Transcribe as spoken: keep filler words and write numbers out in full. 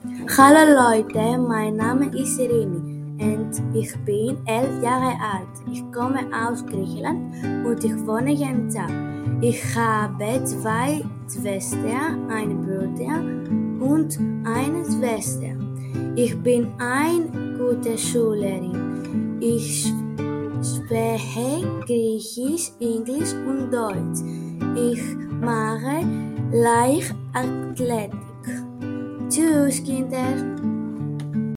Hallo Leute, mein Name ist Irini und ich bin elf Jahre alt. Ich komme aus Griechenland und ich wohne hier in Zag. Ich habe zwei Schwestern, einen Bruder und eine Schwester. Ich bin eine gute Schülerin. Ich spreche Griechisch, Englisch und Deutsch. Ich mache Leichtathletik. Tschüss, Kinder!